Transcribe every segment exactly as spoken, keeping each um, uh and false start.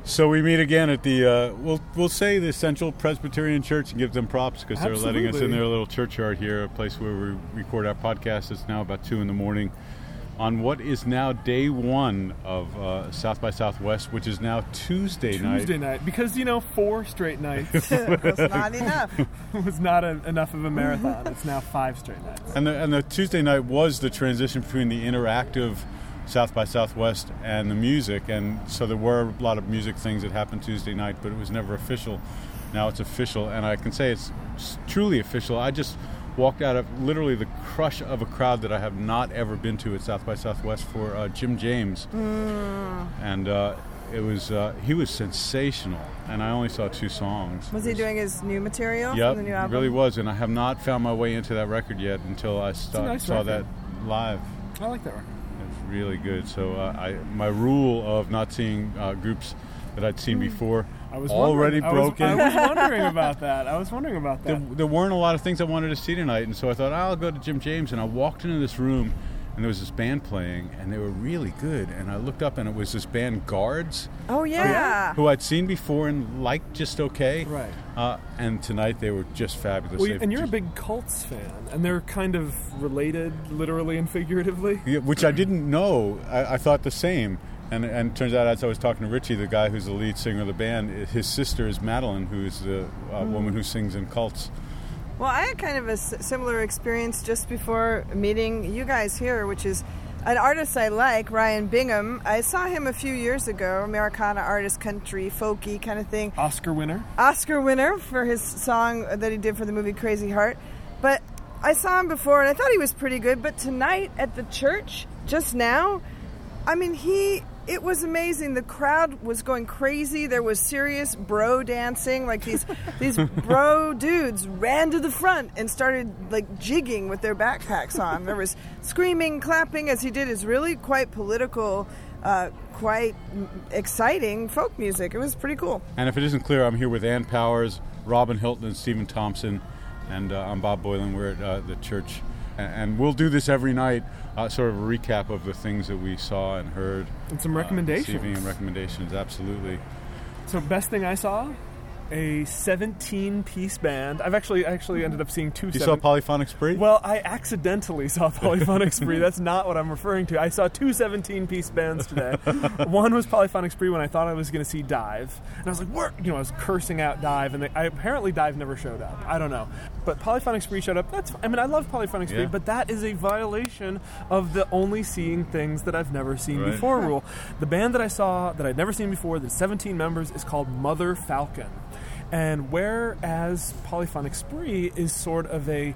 So we meet again at the, uh, we'll we'll say the Central Presbyterian Church and give them props because they're letting us in their little churchyard here, a place where we record our podcast. It's now about two in the morning on what is now day one of uh, South by Southwest, which is now Tuesday, Tuesday night. Tuesday night, because, you know, four straight nights was not enough. was not a, enough of a marathon. It's now five straight nights. And the, and the Tuesday night was the transition between the interactive South by Southwest and the music, and so there were a lot of music things that happened Tuesday night, but it was never official. Now it's official, and I can say it's truly official. I just walked out of literally the crush of a crowd that I have not ever been to at South by Southwest for uh, Jim James, mm. and uh, it was uh, he was sensational, and I only saw two songs. Was he doing his new material? Yep, for the new album? He really was, and I have not found my way into that record yet until I st- nice saw record. that live. I like that record. It's really good. So uh, I my rule of not seeing uh, groups that I'd seen before I was already I broken. Was, I was wondering about that. I was wondering about that. There, there weren't a lot of things I wanted to see tonight, and so I thought, I'll go to Jim James. And I walked into this room, and there was this band playing, and they were really good. And I looked up, and it was this band Guards. Oh, yeah. Who I'd seen before and liked just okay. Right. Uh, and tonight they were just fabulous. Well, They've and you're just, a big Cults fan, and they're kind of related, literally and figuratively. Yeah, which I didn't know. I, I thought the same. And and it turns out, as I was talking to Richie, the guy who's the lead singer of the band, his sister is Madeline, who is the uh, mm. woman who sings in Cults. Well, I had kind of a s- similar experience just before meeting you guys here, which is an artist I like, Ryan Bingham. I saw him a few years ago, Americana artist, country, folky kind of thing. Oscar winner. Oscar winner for his song that he did for the movie Crazy Heart. But I saw him before, and I thought he was pretty good. But tonight at the church, just now, I mean, he... It was amazing. The crowd was going crazy. There was serious bro dancing. Like these these bro dudes ran to the front and started like jigging with their backpacks on. There was screaming, clapping as he did his really quite political, uh, quite exciting folk music. It was pretty cool. And if it isn't clear, I'm here with Ann Powers, Robin Hilton, and Stephen Thompson, and uh, I'm Bob Boylan. We're at uh, the church. And we'll do this every night, uh, sort of a recap of the things that we saw and heard. And some recommendations. Uh, this evening, and recommendations, absolutely. So best thing I saw, a seventeen-piece band. I've actually actually ended up seeing two. You seven- saw Polyphonic Spree? Well, I accidentally saw Polyphonic Spree. That's not what I'm referring to. I saw two seventeen-piece bands today. One was Polyphonic Spree when I thought I was going to see Dive, and I was like, "What?" You know, I was cursing out Dive, and they, I, apparently Dive never showed up. I don't know, but Polyphonic Spree showed up. That's. I mean, I love Polyphonic Spree, yeah. but that is a violation of the only seeing things that I've never seen right. before rule. The band that I saw that I'd never seen before, that's seventeen members, is called Mother Falcon. And whereas Polyphonic Spree is sort of a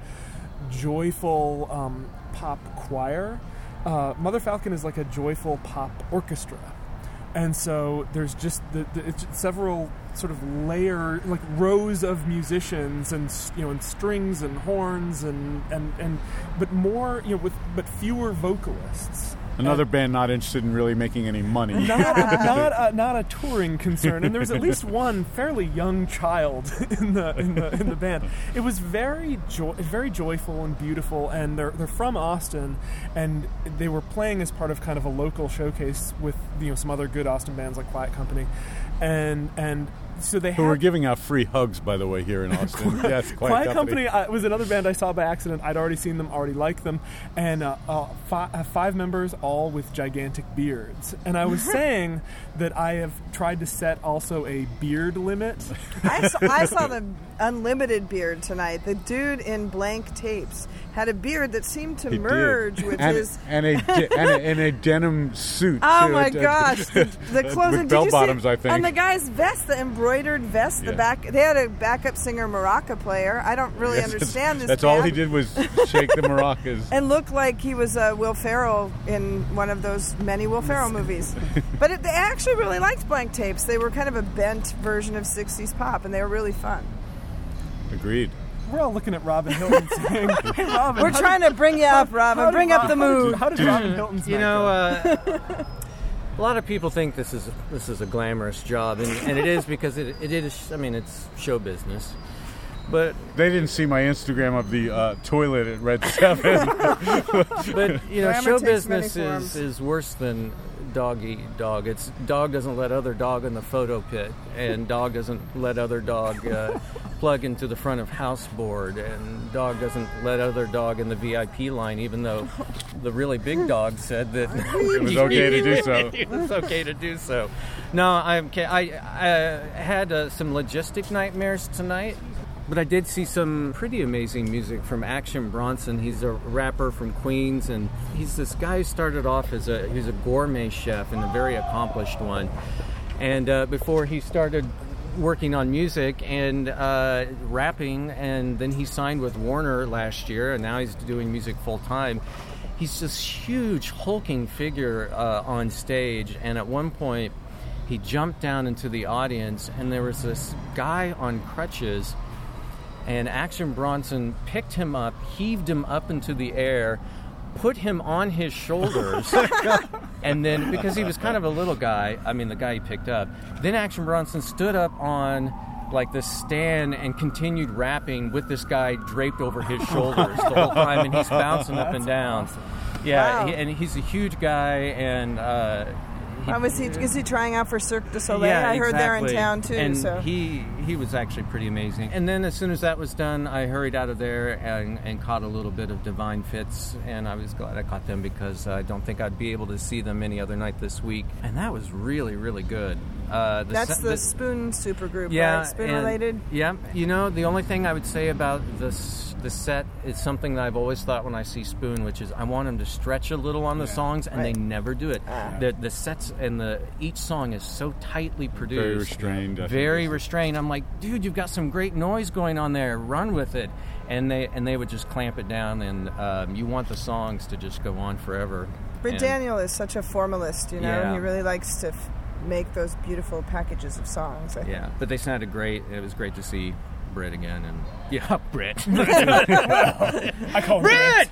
joyful um, pop choir, uh, Mother Falcon is like a joyful pop orchestra. And so there's just the, the, it's several sort of layer, like rows of musicians, and you know, and strings and horns, and and, and but more, you know, with but fewer vocalists. Another and band not interested in really making any money. Not a, not, a, not a touring concern, and there was at least one fairly young child in the in the in the band. It was very joy, very joyful and beautiful, and they're they're from Austin, and they were playing as part of kind of a local showcase with, you know, some other good Austin bands like Quiet Company, and and. So they Who had, were giving out free hugs, by the way, here in Austin. Yes, Quiet, Quiet Company. Company uh, was another band I saw by accident. I'd already seen them, already liked them, and uh, uh, fi- have five members, all with gigantic beards. And I was saying that I have tried to set also a beard limit. I saw, I saw the unlimited beard tonight. The dude in Blank Tapes had a beard that seemed to He merge did. with and, his... And a, de- and, a, and a denim suit. Oh, too. my Uh, gosh. The, the clothing... With did bell you bottoms, see, I think. And the guy's vest, the embroidered vest, Yeah. the back... They had a backup singer maraca player. I don't really Yes, understand this That's band. all he did was shake the maracas. And looked like he was uh, Will Ferrell in one of those many Will Ferrell movies. But it, they actually really liked Blank Tapes. They were kind of a bent version of sixties pop, and they were really fun. Agreed. We're all looking at Robin Hilton saying, "Hey, Robin, We're trying to bring you up, how Robin. did Bring up the Rob- how did- mood. How did Robin Hilton's You night know, go? uh, a lot of people think this is this is a glamorous job, and, and it is because it, it is. I mean, it's show business. But They didn't see my Instagram of the uh, toilet at Red Seven. but you know, Glamour show takes many business is, forms. is worse than dog eat dog. It's dog doesn't let other dog in the photo pit, and dog doesn't let other dog uh, plug into the front of house board, and dog doesn't let other dog in the V I P line, even though the really big dog said that It was okay to do so. It was okay to do so. No, I'm, I, I had uh, some logistic nightmares tonight. But I did see some pretty amazing music from Action Bronson. He's a rapper from Queens, and he's this guy who started off as a he's a gourmet chef and a very accomplished one. And uh, before he started working on music and uh, rapping, and then he signed with Warner last year, and now he's doing music full time. He's this huge hulking figure uh, on stage, and at one point he jumped down into the audience, and there was this guy on crutches. And Action Bronson picked him up, heaved him up into the air, put him on his shoulders, and then, because he was kind of a little guy, I mean, the guy he picked up, then Action Bronson stood up on, like, the stand and continued rapping with this guy draped over his shoulders the whole time, and he's bouncing up and down. Awesome. Yeah, Wow. he, and he's a huge guy, and... Uh, He, Oh, was he, is he trying out for Cirque du Soleil? Yeah, I heard they're in exactly. town too. And so he he was actually pretty amazing. And then as soon as that was done, I hurried out of there and, and caught a little bit of Divine Fits, and I was glad I caught them because I don't think I'd be able to see them any other night this week. And that was really, really good. Uh, the that's se- the, Spoon supergroup, yeah, right? Spoon and- related. Yeah, you know, the only thing I would say about this the set is something that I've always thought when I see Spoon, which is I want them to stretch a little on the songs, and Right. they never do it. Ah. The the sets and the each song is so tightly produced, Very restrained. I think very is- restrained. I'm like, dude, you've got some great noise going on there. Run with it, and they and they would just clamp it down, and um, you want the songs to just go on forever. Britt And- Daniel is such a formalist, you know. Yeah. He really likes to f- make those beautiful packages of songs. I think. Yeah, but they sounded great. It was great to see Britt again, and yeah, Britt. I call him Britt!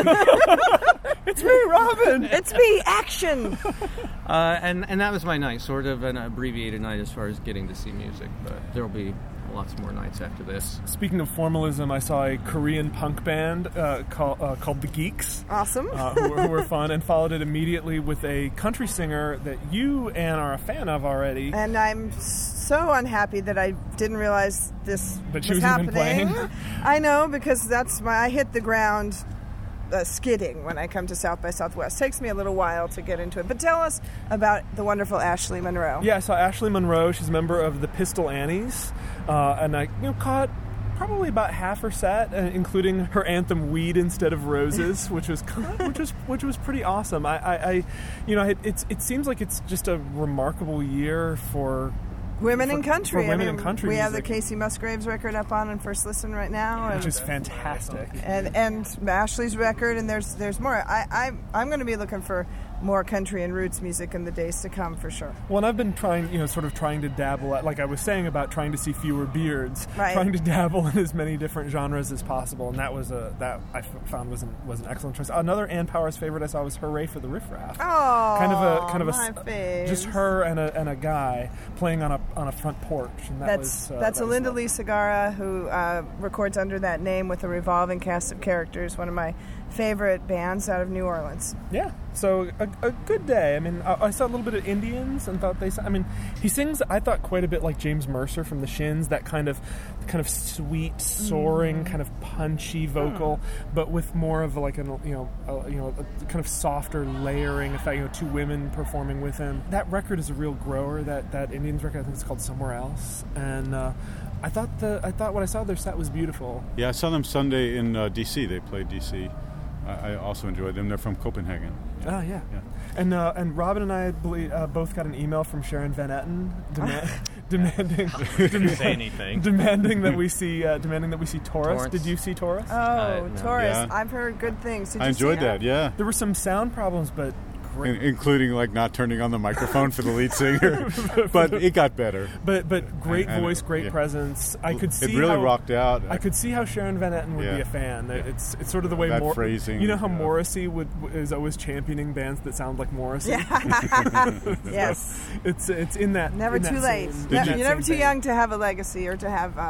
It's me, Robin. It's me, action. Uh, and, and that was my night, sort of an abbreviated night as far as getting to see music, but there will be lots more nights after this. Speaking of formalism, I saw a Korean punk band uh, call, uh, called The Geeks. Awesome. Uh, who, were, who were fun, and followed it immediately with a country singer that you, Ann, are a fan of already. And I'm so unhappy that I didn't realize this That she was was even happening. playing? I know, because that's my I hit the ground uh, skidding when I come to South by Southwest. Takes me a little while to get into it. But tell us about the wonderful Ashley Monroe. Yeah, I saw Ashley Monroe. She's a member of the Pistol Annies, uh, and I you know caught probably about half her set, uh, including her anthem "Weed Instead of Roses," which was which was which was pretty awesome. I, I, I you know, it, it's it seems like it's just a remarkable year for. Women For- in country. for women I mean, in country we have the music. Casey Musgraves record up on in First Listen right now, and Which is fantastic. and, and Ashley's record, and there's there's more. I, I I'm going to be looking for more country and roots music in the days to come for sure. Well, and I've been trying, you know, sort of trying to dabble, at, like I was saying about trying to see fewer beards, Right. trying to dabble in as many different genres as possible, and that was a that I f- found was an, was an excellent choice. Another Ann Powers favorite I saw was "Hooray for the Riff Raff." Oh, kind of a kind of a my s- faves. just her and a and a guy playing on a on a front porch, and that That's was uh, that's that was Alinda lovely. Lee Segarra, who uh, records under that name with a revolving cast of characters. One of my favorite bands out of New Orleans. Yeah, so a, a good day. I mean, I, I saw a little bit of Indians and thought they. I mean, he sings. I thought quite a bit like James Mercer from the Shins. That kind of, kind of sweet, soaring, kind of punchy vocal, but with more of like an you know, a, you know, a kind of softer layering effect. You know, two women performing with him. That record is a real grower. That that Indians record, I think it's called Somewhere Else, and. Uh, I thought the I thought what I saw their set was beautiful. Yeah, I saw them Sunday in uh, D C. They played D C. I, I also enjoyed them. They're from Copenhagen. Oh yeah, Yeah. and uh, and Robin and I believe, uh, both got an email from Sharon Van Etten demand, demanding Didn't say anything. demanding that we see uh, demanding that we see Taurus. Torrance. Did you see Taurus? Oh, Uh, no. Taurus! Yeah. I've heard good things. Did I you enjoyed see that. Yeah. There were some sound problems, but In- great. including like not turning on the microphone for the lead singer, but it got better. But but great I- I voice, know, great yeah. presence. I could see It really how, rocked out. I could see how Sharon Van Etten would Yeah. be a fan. Yeah. It's it's sort of the way That Mor- phrasing, You know how uh, Morrissey would is always championing bands that sound like Morrissey. Yes. It's it's in that Never in that too late. same- Ne- in that You're never same too vein. young to have a legacy or to have uh,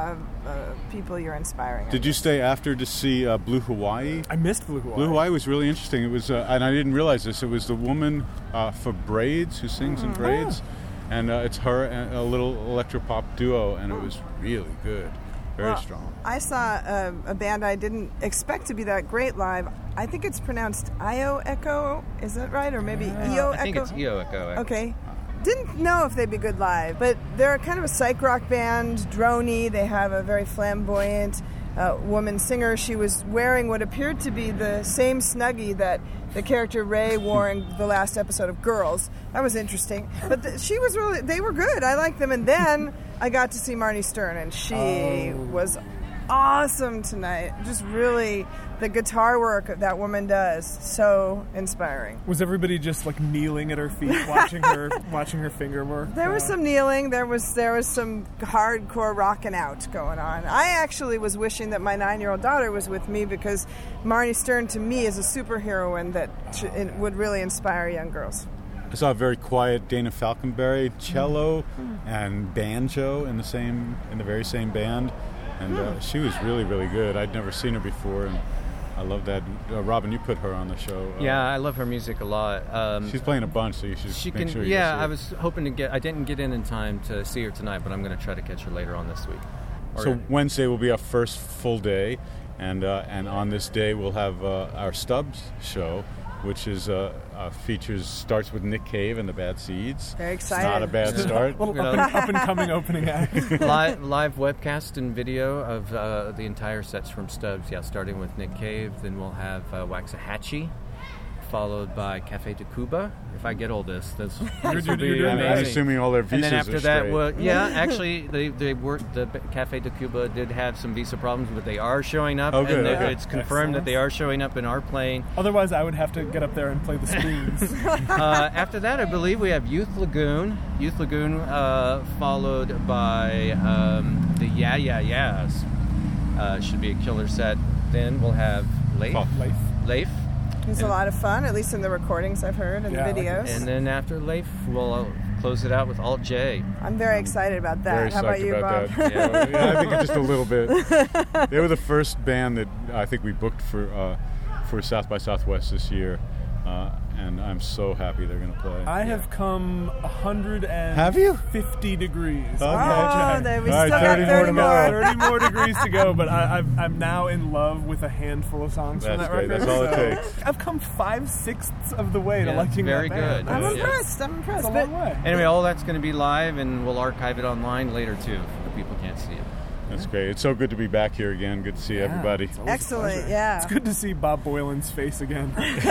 uh, people you're inspiring. Did you stay after to see uh, Blue Hawaii? I missed Blue Hawaii. Blue Hawaii was really interesting. It was, uh, and I didn't realize this. It was the woman uh, for Braids who sings in Braids, and uh, it's her and a little electropop duo, and it was really good, very Well, strong. I saw uh, a band I didn't expect to be that great live. I think it's pronounced Io Echo. Is that right? Or maybe E O Echo? I think it's E O Echo. Okay. Didn't know if they'd be good live, but they're kind of a psych rock band, droney. They have a very flamboyant uh, woman singer. She was wearing what appeared to be the same Snuggie that the character Ray wore in the last episode of Girls. That was interesting. But th- she was really, they were good. I liked them. And then I got to see Marnie Stern, and she Oh. was awesome tonight. Just really, the guitar work that woman does, so inspiring. Was everybody just like kneeling at her feet, watching her, watching her finger work? There was Uh, some kneeling. There was there was some hardcore rocking out going on. I actually was wishing that my nine-year-old daughter was with me because Marnie Stern to me is a superheroine that sh- it would really inspire young girls. I saw a very quiet Dana Falconberry, cello and banjo in the same in the very same band, and uh, she was really really good. I'd never seen her before, and I love that. Uh, Robin, you put her on the show. Uh, Yeah, I love her music a lot. Um, she's playing a bunch, so you should she make can. sure you yeah, go see I her. was hoping to get. I didn't get in in time to see her tonight, but I'm going to try to catch her later on this week. Or- So Wednesday will be our first full day, and uh, and on this day we'll have uh, our Stubbs show, which is uh, uh, features starts with Nick Cave and the Bad Seeds. Very It's excited. not a bad start. little You know. up, and, up and coming opening act. live, live webcast and video of uh, the entire sets from Stubbs. Yeah, starting with Nick Cave, then we'll have uh, Waxahachie, followed by Cafe de Cuba. If I get all this, this, You're- this will you're be doing And amazing. I'm amazing. assuming all their visas And then after are that, straight. well, yeah, actually, they they worked. The Cafe de Cuba did have some visa problems, but they are showing up, Oh, good, and they- okay. it's confirmed that they are showing up and are playing. Otherwise, I would have to get up there and play the spoons. Uh, after that, I believe we have Youth Lagoon. Youth Lagoon, uh, followed by um, the Yeah Yeah Yeahs. Uh, should be a killer set. Then we'll have Leif. Oh. Life. Leif. It was a lot of fun, at least in the recordings I've heard and Yeah, I the like it. videos. And then after Leif, we'll uh, close it out with Alt J. I'm very excited about that. Very How about psyched you, about Bob? that. Yeah, yeah, I think just a little bit. They were the first band that I think we booked for uh, for South by Southwest this year, uh, and I'm so happy they're going to play. I have come one hundred Have you? fifty degrees. Okay. Oh, there we All right, still thirty got more thirty to more. go. thirty more degrees to go, but I, I've, I'm now in love with a handful of songs from That's that great. record. That's all it so takes. I've come five sixths of the way to Yeah, liking very that band. good. I'm Yeah. impressed. I'm It's impressed. a But long way. Anyway, all that's going to be live, and we'll archive it online later too, if people can't see it. That's great. It's so good to be back here again. Good to see everybody. It's always a excellent, pleasure. yeah. It's good to see Bob Boylan's face again.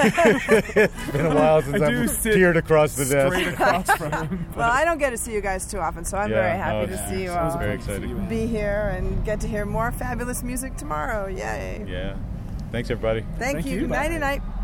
It's been a while since I I've do sit peered across the Straight desk. across from him. Well, I don't get to see you guys too often, so I'm Yeah, very happy oh, to yeah. see you It was all. very exciting. Be here and get to hear more fabulous music tomorrow. Yay. Yeah. Thanks, everybody. Thank, Thank you. you, Good night, bye. night.